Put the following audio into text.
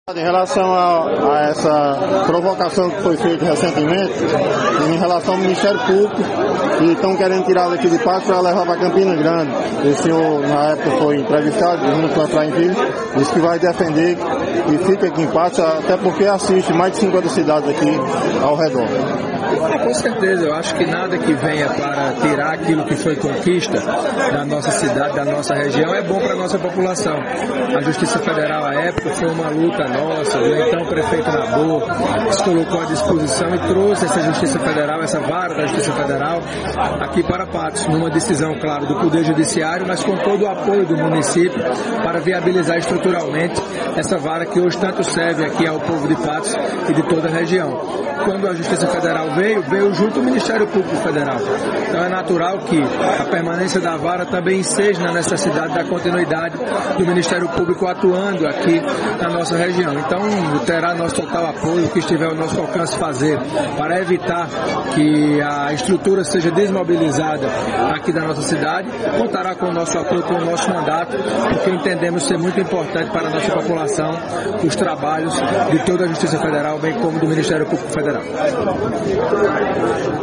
Em relação a essa provocação que foi feita recentemente, em relação ao Ministério Público, que estão querendo tirar daqui de Patos para levar para Campina Grande. O senhor, na época, foi entrevistado, junto com a Efraim Filho, disse que vai defender e fica aqui em Patos, até porque assiste mais de 50 cidades aqui ao redor. Com certeza, eu acho que nada que venha para tirar aquilo que foi conquista da nossa cidade, da nossa região, é bom para a nossa população. A Justiça Federal, à época, foi uma luta nossa, o então prefeito Nabor se colocou à disposição e trouxe essa Justiça Federal, essa vara da Justiça Federal, aqui para Patos, numa decisão, claro, do Poder Judiciário, mas com todo o apoio do município para viabilizar estruturalmente essa vara que hoje tanto serve aqui ao povo de Patos e de toda a região. Quando a Justiça Federal veio junto ao Ministério Público Federal. Então é natural que a permanência da vara também seja na necessidade da continuidade do Ministério Público atuando aqui na nossa região. Então terá nosso total apoio, o que estiver ao nosso alcance fazer para evitar que a estrutura seja desmobilizada aqui da nossa cidade, contará com o nosso apoio, com o nosso mandato, porque entendemos ser muito importante para a nossa população os trabalhos de toda a Justiça Federal, bem como do Ministério Público Federal.